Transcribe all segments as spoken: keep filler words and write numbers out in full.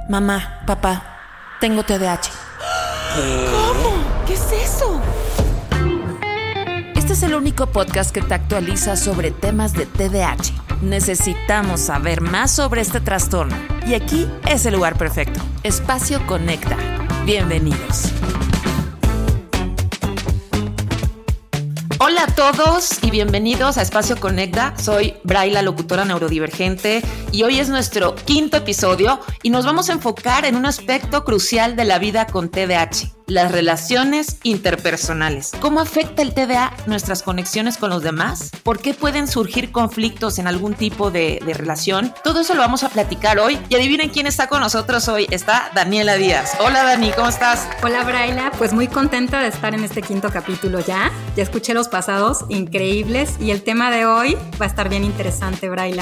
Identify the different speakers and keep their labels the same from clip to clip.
Speaker 1: Mamá, papá, tengo T D A H.
Speaker 2: ¿Cómo? ¿Qué es eso?
Speaker 1: Este es el único podcast que te actualiza sobre temas de T D A H. Necesitamos saber más sobre este trastorno. Y aquí es el lugar perfecto. Espacio Conecta. Bienvenidos. Hola a todos y bienvenidos a Espacio Conecta. Soy Bray, la locutora neurodivergente, y hoy es nuestro quinto episodio y nos vamos a enfocar en un aspecto crucial de la vida con T D A H, las relaciones interpersonales. ¿Cómo afecta el T D A nuestras conexiones con los demás? ¿Por qué pueden surgir conflictos en algún tipo de, de relación? Todo eso lo vamos a platicar hoy y adivinen quién está con nosotros hoy. Está Daniela Díaz. Hola Dani, ¿cómo estás?
Speaker 3: Hola Brayla, pues muy contenta de estar en este quinto capítulo ya. Ya escuché los pasados, increíbles, y el tema de hoy va a estar bien interesante, Brayla.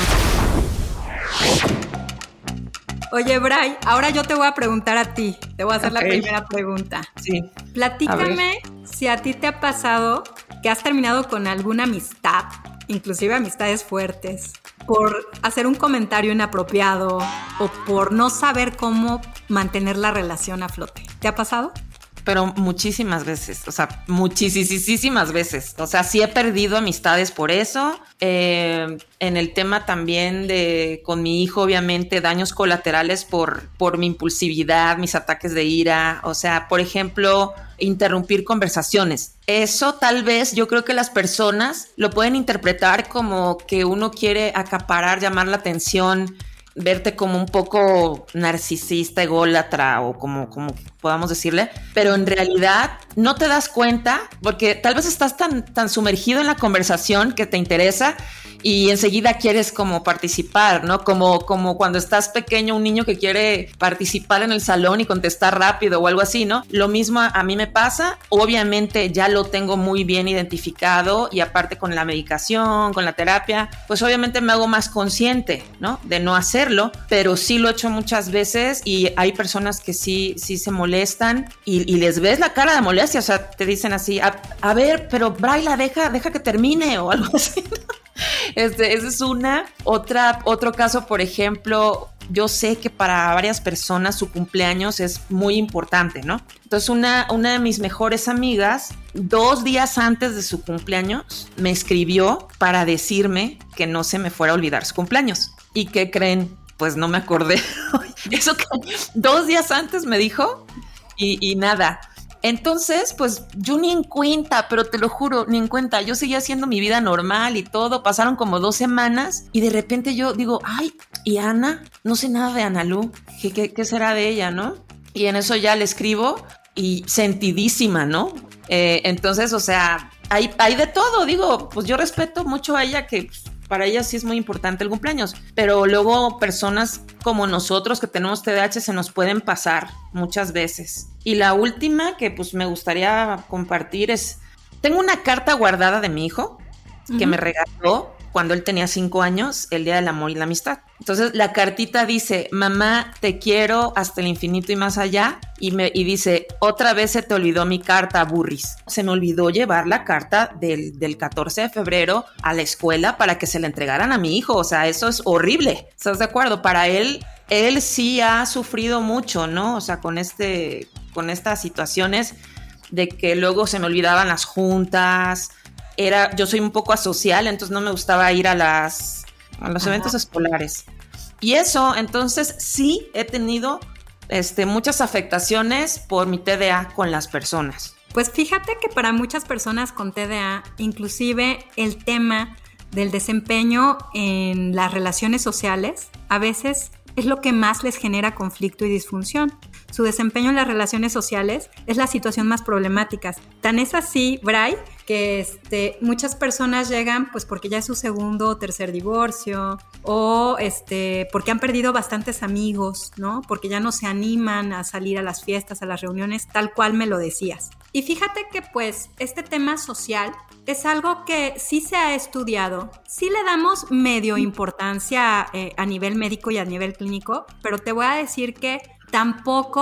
Speaker 3: Oye, Bray, ahora yo te voy a preguntar a ti. Te voy a hacer okay. La primera pregunta.
Speaker 1: Sí.
Speaker 3: Platícame a si a ti te ha pasado que has terminado con alguna amistad, inclusive amistades fuertes, por hacer un comentario inapropiado o por no saber cómo mantener la relación a flote. ¿Te ha pasado?
Speaker 1: Pero muchísimas veces, o sea, muchísimas veces. O sea, sí he perdido amistades por eso. Eh, en el tema también de, con mi hijo, obviamente, daños colaterales por, por mi impulsividad, mis ataques de ira. O sea, por ejemplo, interrumpir conversaciones. Eso tal vez yo creo que las personas lo pueden interpretar como que uno quiere acaparar, llamar la atención, verte como un poco narcisista, ególatra o como, como podamos decirle, pero en realidad no te das cuenta porque tal vez estás tan, tan sumergido en la conversación que te interesa y enseguida quieres como participar, ¿no? Como, como cuando estás pequeño, un niño que quiere participar en el salón y contestar rápido o algo así, ¿no? Lo mismo a, a mí me pasa. Obviamente ya lo tengo muy bien identificado y aparte con la medicación, con la terapia, pues obviamente me hago más consciente, ¿no? De no hacerlo, pero sí lo he hecho muchas veces y hay personas que sí, sí se molestan y, y les ves la cara de molestia, o sea, te dicen así, a, a ver, pero Brayla, deja, deja que termine o algo así, ¿no? Este, esa es una. Otra, otro caso, por ejemplo, yo sé que para varias personas su cumpleaños es muy importante, ¿no? Entonces una, una de mis mejores amigas, dos días antes de su cumpleaños, me escribió para decirme que no se me fuera a olvidar su cumpleaños. ¿Y qué creen? Pues no me acordé. Eso que dos días antes me dijo y, y nada. Entonces, pues yo ni en cuenta, pero te lo juro, ni en cuenta. Yo seguía haciendo mi vida normal y todo. Pasaron como dos semanas y de repente yo digo, ay, ¿y Ana? No sé nada de Ana Lu. ¿Qué, qué, qué será de ella, no? Y en eso ya le escribo y sentidísima, ¿no? Eh, entonces, o sea, hay, hay de todo. Digo, pues yo respeto mucho a ella que... Pues, para ella sí es muy importante el cumpleaños, pero luego personas como nosotros que tenemos T D A H se nos pueden pasar muchas veces. Y la última que pues me gustaría compartir es, tengo una carta guardada de mi hijo que uh-huh. me regaló cuando él tenía cinco años, el Día del Amor y la Amistad. Entonces la cartita dice, mamá, te quiero hasta el infinito y más allá. Y, me, y dice, otra vez se te olvidó mi carta, burris. Se me olvidó llevar la carta del, del catorce de febrero a la escuela para que se la entregaran a mi hijo. O sea, eso es horrible. ¿Estás de acuerdo? Para él, él sí ha sufrido mucho, ¿no? O sea, con, este, con estas situaciones de que luego se me olvidaban las juntas. Era, yo soy un poco asocial, entonces no me gustaba ir a, las, a los Ajá. eventos escolares. Y eso, entonces sí he tenido este, muchas afectaciones por mi T D A con las personas.
Speaker 3: Pues fíjate que para muchas personas con T D A, inclusive el tema del desempeño en las relaciones sociales, a veces es lo que más les genera conflicto y disfunción. Su desempeño en las relaciones sociales es la situación más problemática. Tan es así, Bray, que este, muchas personas llegan pues porque ya es su segundo o tercer divorcio o este, porque han perdido bastantes amigos, ¿no? Porque ya no se animan a salir a las fiestas, a las reuniones, tal cual me lo decías. Y fíjate que pues este tema social es algo que sí se ha estudiado, sí le damos medio importancia eh, a nivel médico y a nivel clínico, pero te voy a decir que tampoco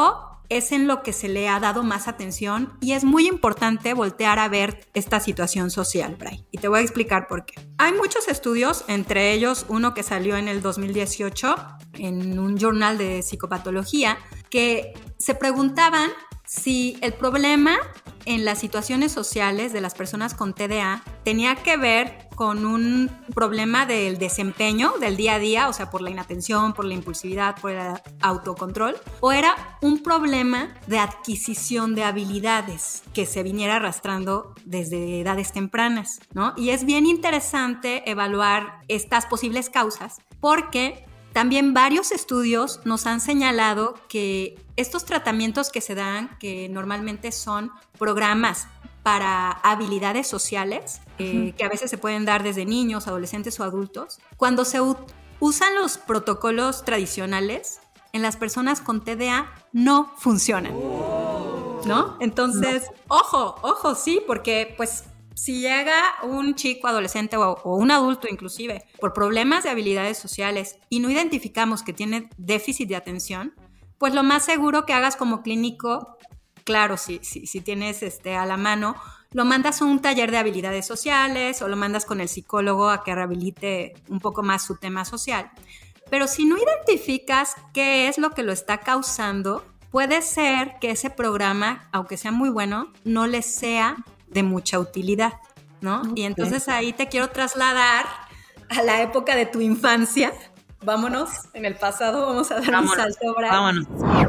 Speaker 3: es en lo que se le ha dado más atención y es muy importante voltear a ver esta situación social, Bray. Y te voy a explicar por qué. Hay muchos estudios, entre ellos uno que salió en el dos mil dieciocho en un journal de psicopatología, que se preguntaban si el problema en las situaciones sociales de las personas con T D A tenía que ver con un problema del desempeño del día a día, o sea, por la inatención, por la impulsividad, por el autocontrol, o era un problema de adquisición de habilidades que se viniera arrastrando desde edades tempranas, ¿no? Y es bien interesante evaluar estas posibles causas porque también varios estudios nos han señalado que estos tratamientos que se dan, que normalmente son programas para habilidades sociales, eh, uh-huh. que a veces se pueden dar desde niños, adolescentes o adultos, cuando se u- usan los protocolos tradicionales, en las personas con T D A no funcionan, ¿no? Entonces, no. ojo, ojo, sí, porque pues si llega un chico adolescente o, o un adulto inclusive por problemas de habilidades sociales y no identificamos que tiene déficit de atención, pues lo más seguro que hagas como clínico, claro, si, si, si tienes este, a la mano, lo mandas a un taller de habilidades sociales o lo mandas con el psicólogo a que rehabilite un poco más su tema social. Pero si no identificas qué es lo que lo está causando, puede ser que ese programa, aunque sea muy bueno, no le sea de mucha utilidad, ¿no? Okay. Y entonces ahí te quiero trasladar a la época de tu infancia. Vámonos en el pasado, vamos a dar
Speaker 1: vámonos,
Speaker 3: un salto, Bray.
Speaker 1: Vámonos.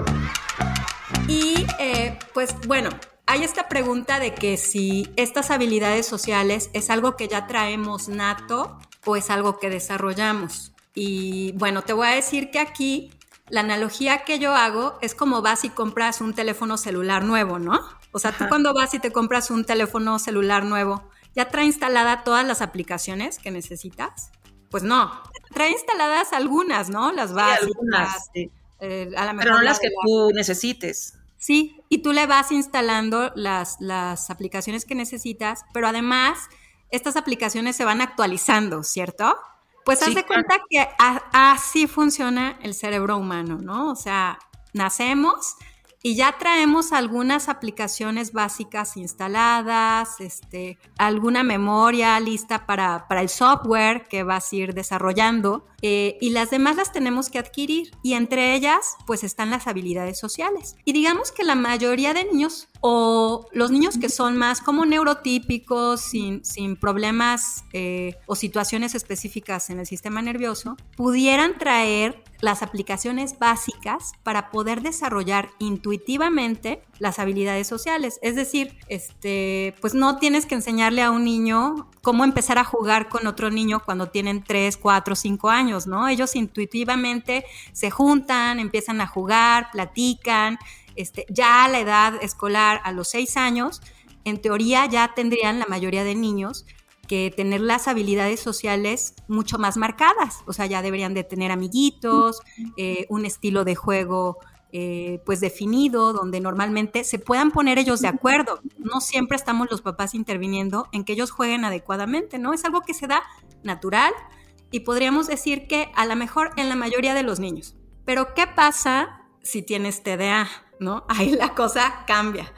Speaker 3: Y eh, pues bueno, hay esta pregunta de que si estas habilidades sociales es algo que ya traemos nato o es algo que desarrollamos. Y bueno, te voy a decir que aquí la analogía que yo hago es como vas y compras un teléfono celular nuevo, ¿no? O sea, tú cuando vas y te compras un teléfono celular nuevo, ¿ya trae instaladas todas las aplicaciones que necesitas? Pues no, trae instaladas algunas, ¿no? Las básicas. Sí, algunas, sí.
Speaker 1: Eh, a la mejor Pero no las que la... tú necesites.
Speaker 3: Sí, y tú le vas instalando las, las aplicaciones que necesitas, pero además estas aplicaciones se van actualizando, ¿cierto? Pues sí, haz de cuenta claro. que a, así funciona el cerebro humano, ¿no? O sea, nacemos y ya traemos algunas aplicaciones básicas instaladas, este, alguna memoria lista para, para el software que vas a ir desarrollando, eh, y las demás las tenemos que adquirir, y entre ellas pues están las habilidades sociales. Y digamos que la mayoría de niños, o los niños que son más como neurotípicos, sin, sin problemas eh, o situaciones específicas en el sistema nervioso, pudieran traer las aplicaciones básicas para poder desarrollar intuitivamente las habilidades sociales. Es decir, este, pues no tienes que enseñarle a un niño cómo empezar a jugar con otro niño cuando tienen tres, cuatro, cinco años, ¿no? Ellos intuitivamente se juntan, empiezan a jugar, platican. Este, ya a la edad escolar, a los seis años, en teoría ya tendrían la mayoría de niños que tener las habilidades sociales mucho más marcadas. O sea, ya deberían de tener amiguitos, eh, un estilo de juego eh, pues definido, donde normalmente se puedan poner ellos de acuerdo. No siempre estamos los papás interviniendo en que ellos jueguen adecuadamente, ¿no? Es algo que se da natural y podríamos decir que a lo mejor en la mayoría de los niños. Pero ¿qué pasa si tienes T D A? ¿No? Ahí la cosa cambia.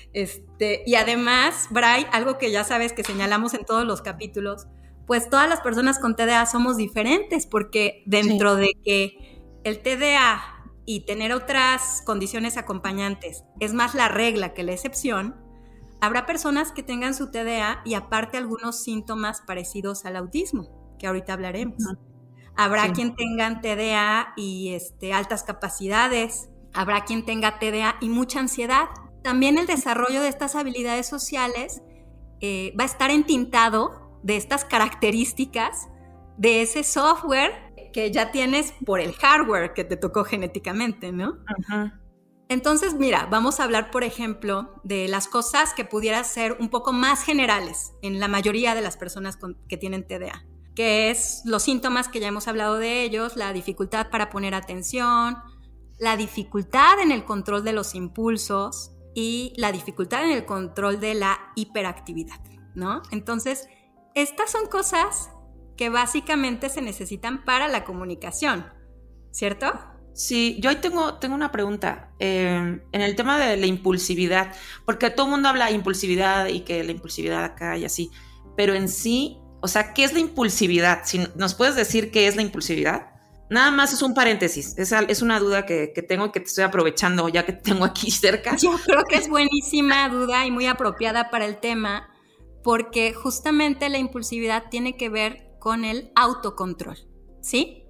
Speaker 3: Este, y además, Bray, algo que ya sabes que señalamos en todos los capítulos, pues todas las personas con T D A somos diferentes, porque dentro sí. de que el T D A y tener otras condiciones acompañantes es más la regla que la excepción, habrá personas que tengan su T D A y aparte algunos síntomas parecidos al autismo, que ahorita hablaremos. Uh-huh. Habrá sí. quien tenga T D A y este, altas capacidades, habrá quien tenga T D A y mucha ansiedad. También el desarrollo de estas habilidades sociales eh, va a estar entintado de estas características de ese software que ya tienes por el hardware que te tocó genéticamente, ¿no? Uh-huh. Entonces, mira, vamos a hablar, por ejemplo, de las cosas que pudieran ser un poco más generales en la mayoría de las personas con, que tienen T D A, que es los síntomas que ya hemos hablado de ellos, la dificultad para poner atención, la dificultad en el control de los impulsos y la dificultad en el control de la hiperactividad, ¿no? Entonces, estas son cosas que básicamente se necesitan para la comunicación, ¿cierto?
Speaker 1: Sí, yo ahí tengo, tengo una pregunta. Eh, en el tema de la impulsividad, porque todo el mundo habla de impulsividad y que la impulsividad acá y así, pero en sí, o sea, ¿qué es la impulsividad? Si ¿Nos puedes decir qué es la impulsividad? Nada más es un paréntesis, es, es una duda que, que tengo y que te estoy aprovechando ya que te tengo aquí cerca.
Speaker 3: Yo creo que es buenísima duda y muy apropiada para el tema, porque justamente la impulsividad tiene que ver con el autocontrol, ¿sí?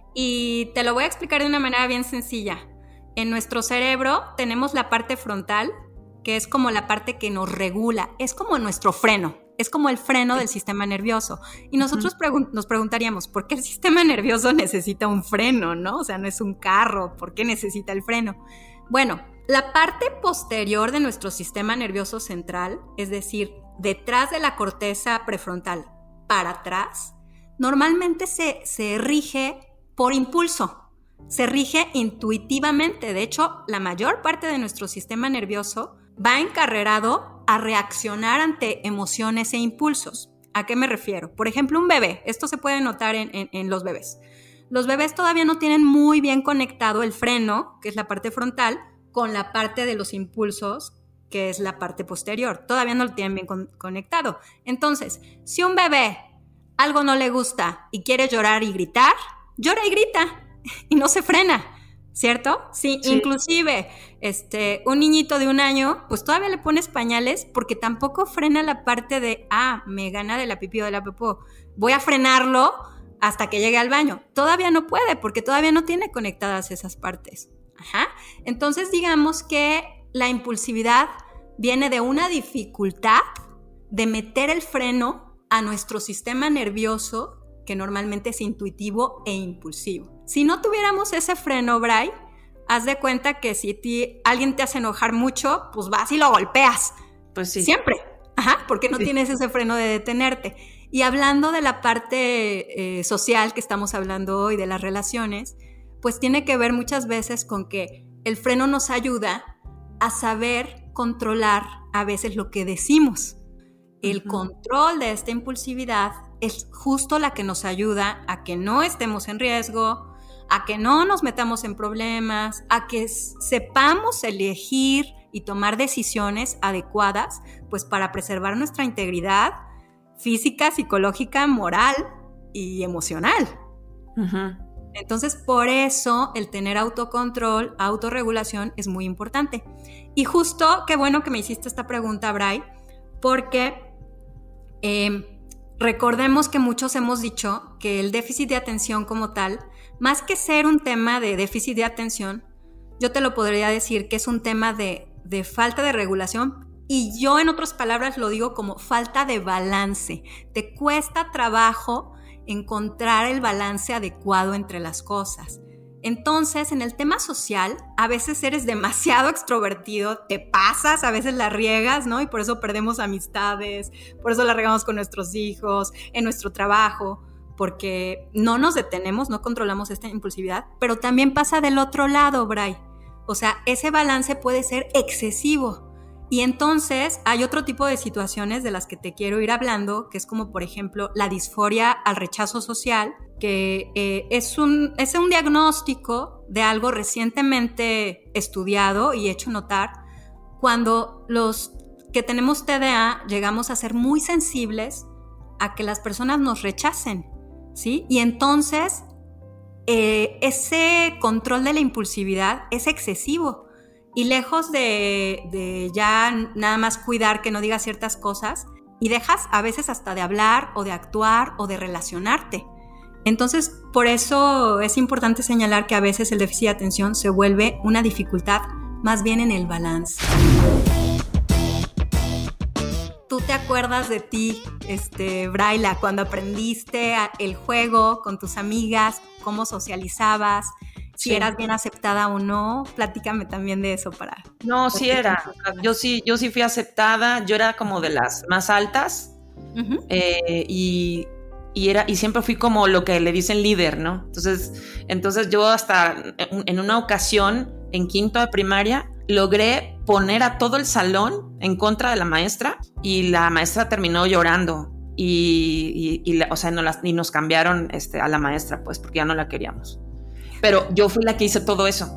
Speaker 3: Y te lo voy a explicar de una manera bien sencilla. En nuestro cerebro tenemos la parte frontal, que es como la parte que nos regula, es como nuestro freno, es como el freno del sistema nervioso. Y nosotros pregun- nos preguntaríamos, ¿por qué el sistema nervioso necesita un freno, no? O sea, no es un carro, ¿por qué necesita el freno? Bueno, la parte posterior de nuestro sistema nervioso central, es decir, detrás de la corteza prefrontal para atrás, normalmente se, se rige por impulso, se rige intuitivamente. De hecho, la mayor parte de nuestro sistema nervioso va encarrerado a reaccionar ante emociones e impulsos. ¿A qué me refiero? Por ejemplo, un bebé. Esto se puede notar en, en, en los bebés. Los bebés todavía no tienen muy bien conectado el freno, que es la parte frontal, con la parte de los impulsos, que es la parte posterior. Todavía no lo tienen bien con- conectado. Entonces, si un bebé algo no le gusta y quiere llorar y gritar, llora y grita y no se frena, ¿cierto? Sí, sí. Inclusive este, un niñito de un año, pues todavía le pones pañales porque tampoco frena la parte de, ah, me gana de la pipí o de la popó, voy a frenarlo hasta que llegue al baño. Todavía no puede porque todavía no tiene conectadas esas partes. Ajá. Entonces digamos que la impulsividad viene de una dificultad de meter el freno a nuestro sistema nervioso, que normalmente es intuitivo e impulsivo. Si no tuviéramos ese freno, Bray, haz de cuenta que si ti, alguien te hace enojar mucho, pues vas y lo golpeas.
Speaker 1: Pues sí.
Speaker 3: Siempre. Ajá, porque no
Speaker 1: sí.
Speaker 3: tienes ese freno de detenerte. Y hablando de la parte eh, social que estamos hablando hoy, de las relaciones, pues tiene que ver muchas veces con que el freno nos ayuda a saber controlar a veces lo que decimos. El uh-huh. control de esta impulsividad es justo la que nos ayuda a que no estemos en riesgo, a que no nos metamos en problemas, a que sepamos elegir y tomar decisiones adecuadas, pues para preservar nuestra integridad física, psicológica, moral y emocional. Uh-huh. Entonces, por eso el tener autocontrol, autorregulación es muy importante. Y justo, qué bueno que me hiciste esta pregunta, Bray, porque eh, recordemos que muchos hemos dicho que el déficit de atención como tal, más que ser un tema de déficit de atención, yo te lo podría decir que es un tema de, de falta de regulación, y yo en otras palabras lo digo como falta de balance. Te cuesta trabajo encontrar el balance adecuado entre las cosas. Entonces, en el tema social, a veces eres demasiado extrovertido, te pasas, a veces la riegas, ¿no? Y por eso perdemos amistades, por eso la regamos con nuestros hijos, en nuestro trabajo, porque no nos detenemos, no controlamos esta impulsividad, pero también pasa del otro lado, Bray. O sea, ese balance puede ser excesivo. Y entonces hay otro tipo de situaciones de las que te quiero ir hablando, que es como, por ejemplo, la disforia al rechazo social, que eh, es, un, es un diagnóstico de algo recientemente estudiado y hecho notar, cuando los que tenemos T D A llegamos a ser muy sensibles a que las personas nos rechacen, ¿sí? Y entonces eh, ese control de la impulsividad es excesivo. Y lejos de, de ya nada más cuidar que no digas ciertas cosas, y dejas a veces hasta de hablar o de actuar o de relacionarte. Entonces, por eso es importante señalar que a veces el déficit de atención se vuelve una dificultad más bien en el balance. ¿Tú te acuerdas de ti, este, Braila, cuando aprendiste el juego con tus amigas, cómo socializabas? Si sí. eras bien aceptada o no, platícame también de eso para...
Speaker 1: No, sí era, yo sí, yo sí fui aceptada, yo era como de las más altas, uh-huh. eh, y, y, era, y siempre fui como lo que le dicen líder, ¿no? Entonces, entonces yo hasta en una ocasión, en quinto de primaria, logré poner a todo el salón en contra de la maestra, y la maestra terminó llorando, y, y, y la, o sea, no las, y nos cambiaron este, a la maestra, pues, porque ya no la queríamos. pero yo fui la que hice todo eso.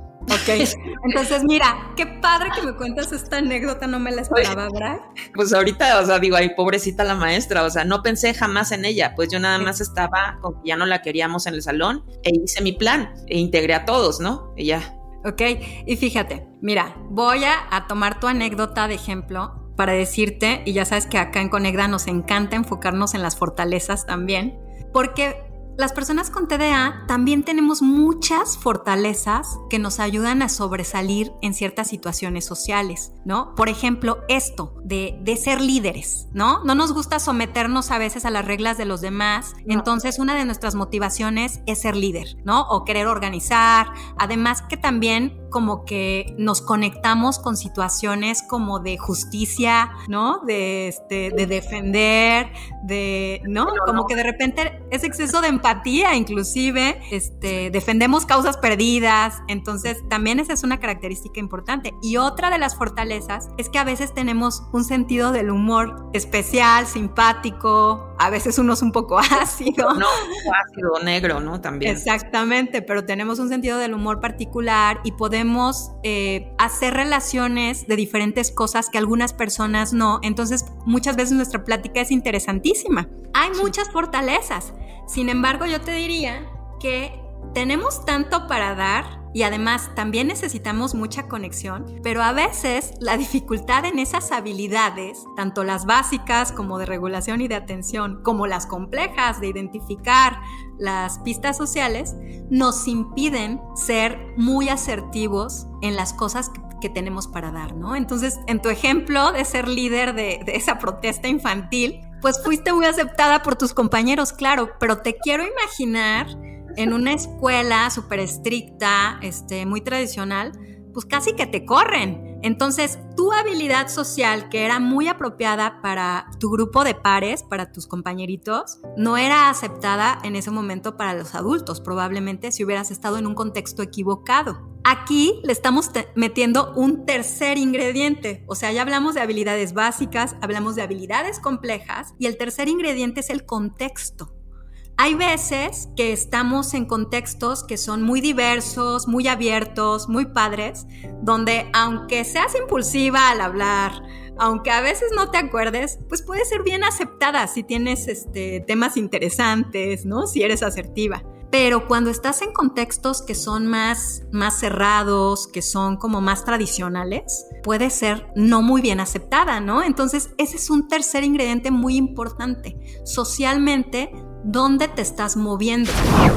Speaker 3: Ok, entonces mira, qué padre que me cuentas esta anécdota, no me la esperaba, ¿verdad?
Speaker 1: Pues ahorita, o sea, digo, ay, pobrecita la maestra, o sea, no pensé jamás en ella, pues yo nada más estaba con que ya no la queríamos en el salón e hice mi plan e integré a todos, ¿no? Y ya.
Speaker 3: Ok, y fíjate, mira, voy a, a tomar tu anécdota de ejemplo para decirte, y ya sabes que acá en Conecta nos encanta enfocarnos en las fortalezas también, porque las personas con T D A también tenemos muchas fortalezas que nos ayudan a sobresalir en ciertas situaciones sociales, ¿no? Por ejemplo, esto de, de ser líderes, ¿no? No nos gusta someternos a veces a las reglas de los demás, no. Entonces una de nuestras motivaciones es ser líder, ¿no? O querer organizar, además que también como que nos conectamos con situaciones como de justicia, ¿no? De, este, de defender, de, ¿no? Como que de repente es exceso de empatía, inclusive, este, defendemos causas perdidas, entonces también esa es una característica importante. Y otra de las fortalezas es que a veces tenemos un sentido del humor especial, simpático, a veces uno es un poco ácido.
Speaker 1: No, ácido, negro, ¿no? También.
Speaker 3: Exactamente, pero tenemos un sentido del humor particular y podemos eh, hacer relaciones de diferentes cosas que algunas personas no. Entonces, muchas veces nuestra plática es interesantísima. Hay sí. muchas fortalezas. Sin embargo, yo te diría que tenemos tanto para dar y además también necesitamos mucha conexión, pero a veces la dificultad en esas habilidades, tanto las básicas como de regulación y de atención, como las complejas de identificar las pistas sociales, nos impiden ser muy asertivos en las cosas que, que tenemos para dar, ¿no? Entonces, en tu ejemplo de ser líder de, de esa protesta infantil, pues fuiste muy aceptada por tus compañeros, claro, pero te quiero imaginar en una escuela súper estricta, este, muy tradicional, pues casi que te corren. Entonces, tu habilidad social, que era muy apropiada para tu grupo de pares, para tus compañeritos, no era aceptada en ese momento para los adultos, probablemente si hubieras estado en un contexto equivocado. Aquí le estamos te- metiendo un tercer ingrediente, o sea, ya hablamos de habilidades básicas, hablamos de habilidades complejas, y el tercer ingrediente es el contexto. Hay veces que estamos en contextos que son muy diversos, muy abiertos, muy padres, donde aunque seas impulsiva al hablar, aunque a veces no te acuerdes, pues puede ser bien aceptada si tienes este, temas interesantes, ¿no? Si eres asertiva. Pero cuando estás en contextos que son más, más cerrados, que son como más tradicionales, puede ser no muy bien aceptada, ¿no? Entonces, ese es un tercer ingrediente muy importante. Socialmente, ¿dónde te estás moviendo?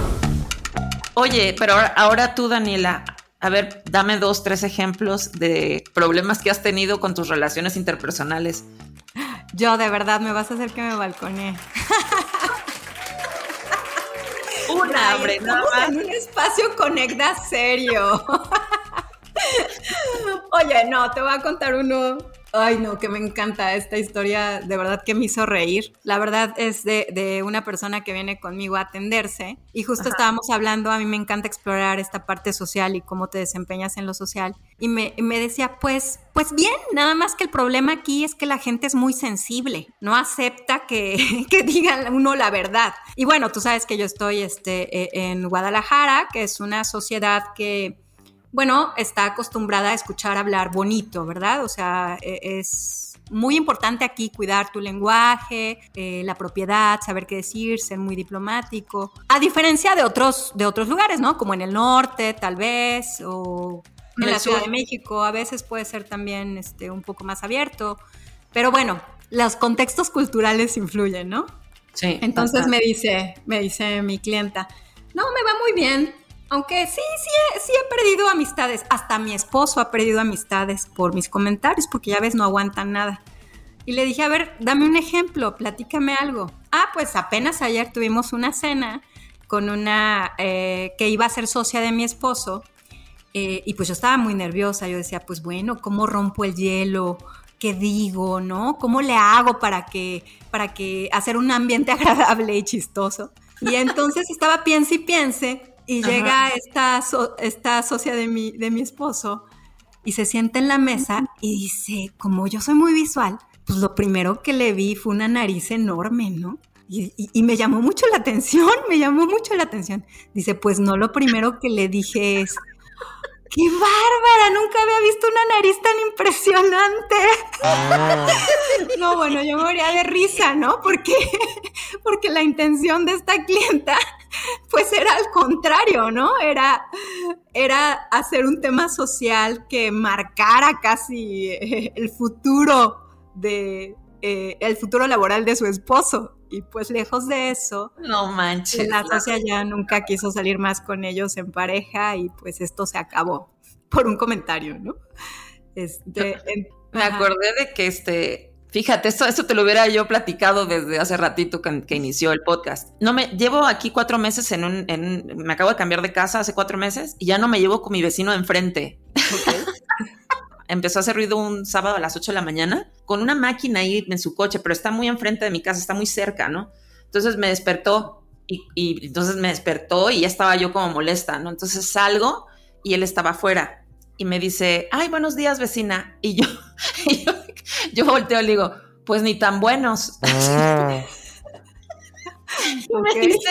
Speaker 1: Oye, pero ahora, ahora tú, Daniela, a ver, dame dos, tres ejemplos de problemas que has tenido con tus relaciones interpersonales.
Speaker 3: Yo, de verdad, me vas a hacer que me balconee.
Speaker 1: Una, hombre, nada más.
Speaker 3: En un espacio Conecta serio. Oye, no, te voy a contar uno. Ay, no, que me encanta esta historia, de verdad que me hizo reír. La verdad es de, de una persona que viene conmigo a atenderse y justo Ajá. estábamos hablando, a mí me encanta explorar esta parte social y cómo te desempeñas en lo social. Y me, me decía, pues, pues bien, nada más que el problema aquí es que la gente es muy sensible, no acepta que, que diga uno la verdad. Y bueno, tú sabes que yo estoy este, en Guadalajara, que es una sociedad que... bueno, está acostumbrada a escuchar hablar bonito, ¿verdad? O sea, es muy importante aquí cuidar tu lenguaje, eh, la propiedad, saber qué decir, ser muy diplomático. A diferencia de otros, de otros lugares, ¿no? Como en el norte, tal vez, o en la Ciudad de México, a veces puede ser también este, un poco más abierto. Pero bueno, los contextos culturales influyen, ¿no?
Speaker 1: Sí.
Speaker 3: Entonces me dice, me dice mi clienta, no, me va muy bien. Aunque sí, sí he, sí he perdido amistades. Hasta mi esposo ha perdido amistades por mis comentarios, porque ya ves, no aguantan nada. Y le dije, a ver, dame un ejemplo, platícame algo. Ah, pues apenas ayer tuvimos una cena con una eh, que iba a ser socia de mi esposo. Eh, y pues yo estaba muy nerviosa. Yo decía, pues bueno, ¿cómo rompo el hielo? ¿Qué digo, no? ¿Cómo le hago para que, para que hacer un ambiente agradable y chistoso? Y entonces estaba piense y piense... Y Ajá. llega esta, so, esta socia de mi, de mi esposo y se sienta en la mesa y dice, como yo soy muy visual, pues lo primero que le vi fue una nariz enorme, ¿no? Y, y, y me llamó mucho la atención, me llamó mucho la atención. Dice, pues no, lo primero que le dije es, ¡qué bárbara! Nunca había visto una nariz tan impresionante. Ah. No, bueno, yo me moría de risa, ¿no? Porque, porque la intención de esta clienta, pues era al contrario, ¿no? Era, era hacer un tema social que marcara casi el futuro de, eh, el futuro laboral de su esposo. Y pues lejos de eso,
Speaker 1: no manches,
Speaker 3: la socia ya nunca quiso salir más con ellos en pareja y pues esto se acabó por un comentario, ¿no? Este,
Speaker 1: en, me ajá. acordé de que este, fíjate, esto, esto te lo hubiera yo platicado desde hace ratito que, que inició el podcast. No me llevo aquí cuatro meses en un, en, me acabo de cambiar de casa hace cuatro meses y ya no me llevo con mi vecino de enfrente. Okay. Empezó a hacer ruido un sábado a las ocho de la mañana con una máquina ahí en su coche, pero está muy enfrente de mi casa, está muy cerca, ¿no? Entonces me despertó y, y entonces me despertó y ya estaba yo como molesta, ¿no? Entonces salgo y él estaba afuera y me dice, ay, buenos días, vecina. Y yo, y yo, yo volteo y le digo, pues ni tan buenos. Ah. y, okay. me dice,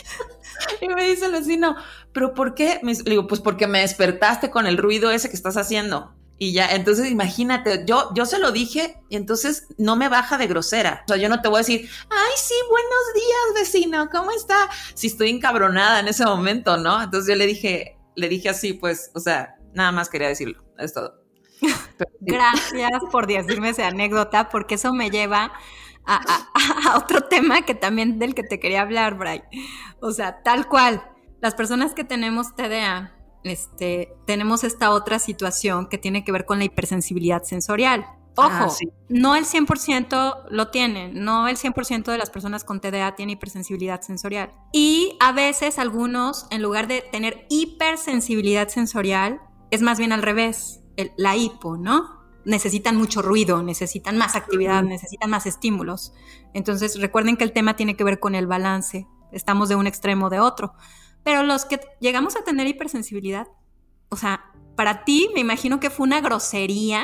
Speaker 1: y me dice el vecino, ¿pero por qué? Me, le digo, pues porque me despertaste con el ruido ese que estás haciendo. Y ya, entonces imagínate, yo, yo se lo dije y entonces no me baja de grosera. O sea, yo no te voy a decir, ay, sí, buenos días, vecino, ¿cómo está? Si estoy encabronada en ese momento, ¿no? Entonces yo le dije, le dije así, pues, o sea, nada más quería decirlo, es todo.
Speaker 3: Pero, gracias por decirme esa anécdota, porque eso me lleva a, a, a otro tema que también del que te quería hablar, Bray. O sea, tal cual, las personas que tenemos T D A, Este, tenemos esta otra situación que tiene que ver con la hipersensibilidad sensorial. Ojo, ah, sí. no el cien por ciento lo tienen, no el cien por ciento de las personas con T D A tienen hipersensibilidad sensorial. Y a veces algunos, en lugar de tener hipersensibilidad sensorial, es más bien al revés, el, la hipo, ¿no? Necesitan mucho ruido, necesitan más actividad, necesitan más estímulos. Entonces recuerden que el tema tiene que ver con el balance, estamos de un extremo o de otro. Pero los que llegamos a tener hipersensibilidad, o sea, para ti me imagino que fue una grosería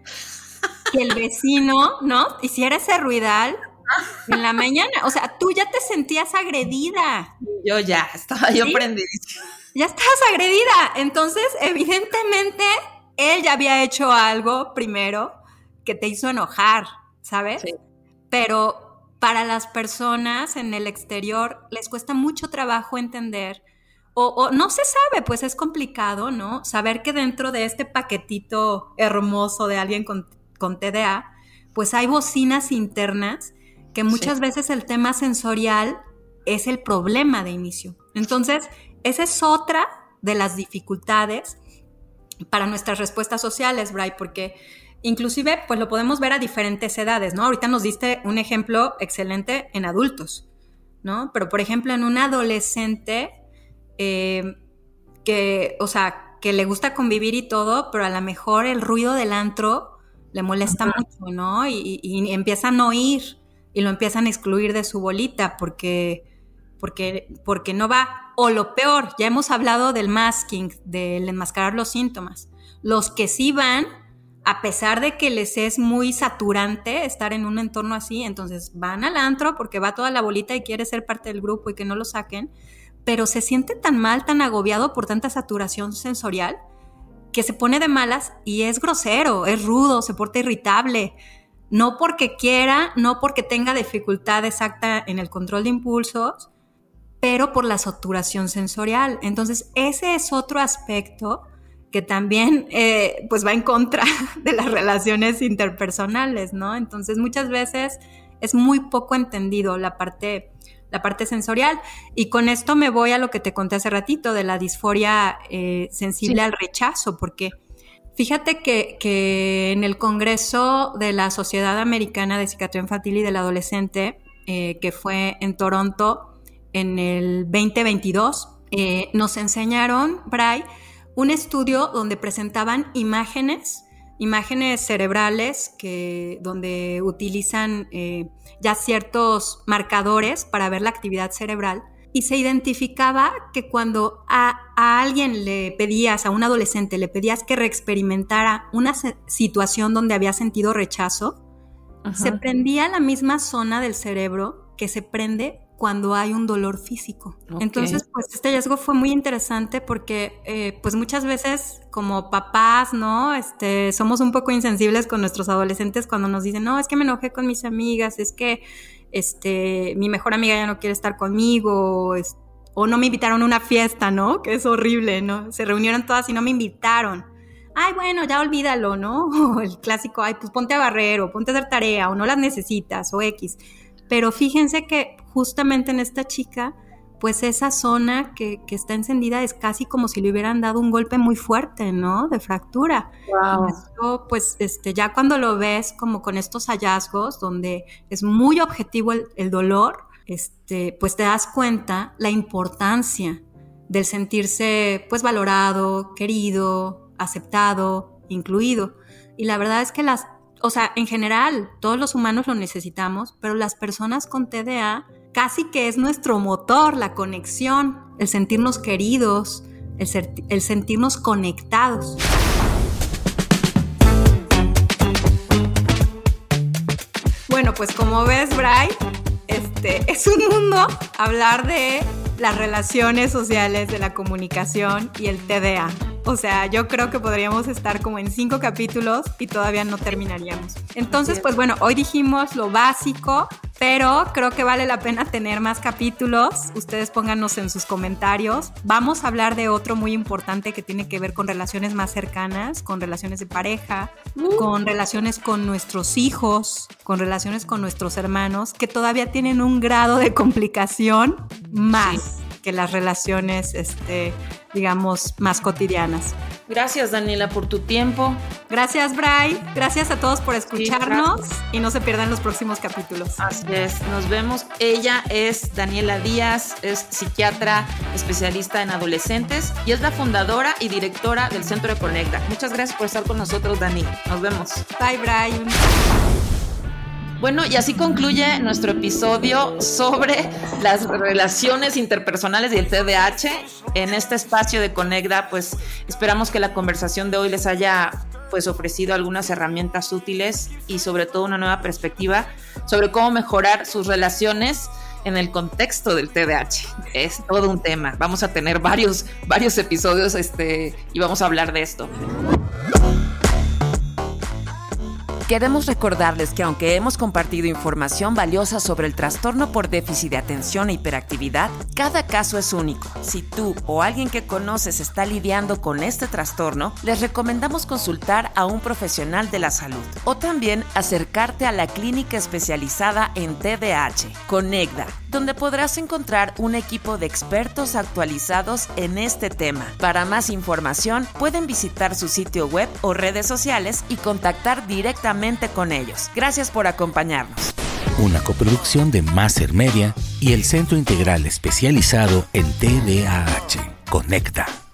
Speaker 3: que el vecino, ¿no? Hiciera ese ruidal en la mañana. O sea, tú ya te sentías agredida.
Speaker 1: Yo ya, estaba yo ¿Sí? prendidísima.
Speaker 3: Ya estabas agredida. Entonces, evidentemente, él ya había hecho algo primero que te hizo enojar, ¿sabes? Sí. Pero para las personas en el exterior les cuesta mucho trabajo entender, o, o no se sabe, pues es complicado, ¿no? Saber que dentro de este paquetito hermoso de alguien con, con T D A, pues hay bocinas internas que muchas sí. veces el tema sensorial es el problema de inicio. Entonces, esa es otra de las dificultades para nuestras respuestas sociales, Bray, porque inclusive, pues lo podemos ver a diferentes edades, ¿no? Ahorita nos diste un ejemplo excelente en adultos, ¿no? Pero, por ejemplo, en un adolescente eh, que, o sea, que le gusta convivir y todo, pero a lo mejor el ruido del antro le molesta uh-huh. mucho, ¿no? Y, y, y empiezan a oír y lo empiezan a excluir de su bolita porque, porque, porque no va. O lo peor, ya hemos hablado del masking, del enmascarar los síntomas. Los que sí van, a pesar de que les es muy saturante estar en un entorno así, entonces van al antro porque va toda la bolita y quiere ser parte del grupo y que no lo saquen, pero se siente tan mal, tan agobiado por tanta saturación sensorial que se pone de malas y es grosero, es rudo, se porta irritable, no porque quiera, no porque tenga dificultad exacta en el control de impulsos, pero por la saturación sensorial. Entonces ese es otro aspecto que también eh, pues va en contra de las relaciones interpersonales, ¿no? Entonces muchas veces es muy poco entendido la parte, la parte sensorial. Y con esto me voy a lo que te conté hace ratito de la disforia eh, sensible sí. al rechazo, porque fíjate que, que en el Congreso de la Sociedad Americana de Psiquiatría Infantil y del Adolescente, eh, que fue en Toronto en el veinte veintidós, eh, nos enseñaron, Bray, un estudio donde presentaban imágenes, imágenes cerebrales que, donde utilizan eh, ya ciertos marcadores para ver la actividad cerebral, y se identificaba que cuando a, a alguien le pedías, a un adolescente le pedías que reexperimentara una se- situación donde había sentido rechazo, Ajá. se prendía la misma zona del cerebro que se prende cuando hay un dolor físico.
Speaker 1: Okay.
Speaker 3: Entonces, pues este hallazgo fue muy interesante porque eh, pues muchas veces como papás, ¿no? Este, somos un poco insensibles con nuestros adolescentes cuando nos dicen, no, es que me enojé con mis amigas, es que este, mi mejor amiga ya no quiere estar conmigo, es, o no me invitaron a una fiesta, ¿no? Que es horrible, ¿no? Se reunieron todas y no me invitaron. Ay, bueno, ya olvídalo, ¿no? O el clásico, ay, pues ponte a barrer o ponte a hacer tarea o no las necesitas o X. Pero fíjense que justamente en esta chica, pues esa zona que, que está encendida es casi como si le hubieran dado un golpe muy fuerte, ¿no? De fractura.
Speaker 1: Wow.
Speaker 3: Y esto, pues este, ya cuando lo ves como con estos hallazgos, donde es muy objetivo el, el dolor, este, pues te das cuenta la importancia del sentirse pues valorado, querido, aceptado, incluido. Y la verdad es que las O sea, en general, todos los humanos lo necesitamos, pero las personas con T D A casi que es nuestro motor, la conexión, el sentirnos queridos, el, ser, el sentirnos conectados. Bueno, pues como ves, Bray, este, es un mundo hablar de las relaciones sociales, de la comunicación y el T D A. O sea, yo creo que podríamos estar como en cinco capítulos y todavía no terminaríamos. Entonces, pues bueno, hoy dijimos lo básico, pero creo que vale la pena tener más capítulos. Ustedes pónganos en sus comentarios. Vamos a hablar de otro muy importante que tiene que ver con relaciones más cercanas, con relaciones de pareja, uh. con relaciones con nuestros hijos, con relaciones con nuestros hermanos, que todavía tienen un grado de complicación más. Sí. Que las relaciones, este, digamos, más cotidianas.
Speaker 1: Gracias, Daniela, por tu tiempo.
Speaker 3: Gracias, Bray. Gracias a todos por escucharnos sí, y no se pierdan los próximos capítulos.
Speaker 1: Así es, nos vemos. Ella es Daniela Díaz, es psiquiatra especialista en adolescentes y es la fundadora y directora del Centro de Conecta. Muchas gracias por estar con nosotros, Dani. Nos vemos.
Speaker 3: Bye, Bray.
Speaker 1: Bueno, y así concluye nuestro episodio sobre las relaciones interpersonales y el T D A H. En este espacio de Conecta, pues esperamos que la conversación de hoy les haya pues ofrecido algunas herramientas útiles y sobre todo una nueva perspectiva sobre cómo mejorar sus relaciones en el contexto del T D A H. Es todo un tema. Vamos a tener varios, varios episodios este, y vamos a hablar de esto. Queremos recordarles que aunque hemos compartido información valiosa sobre el trastorno por déficit de atención e hiperactividad, cada caso es único. Si tú o alguien que conoces está lidiando con este trastorno, les recomendamos consultar a un profesional de la salud o también acercarte a la clínica especializada en T D A H, Conecta, donde podrás encontrar un equipo de expertos actualizados en este tema. Para más información, pueden visitar su sitio web o redes sociales y contactar directamente con ellos. Gracias por acompañarnos.
Speaker 4: Una coproducción de Maser Media y el Centro Integral Especializado en T D A H, Conecta.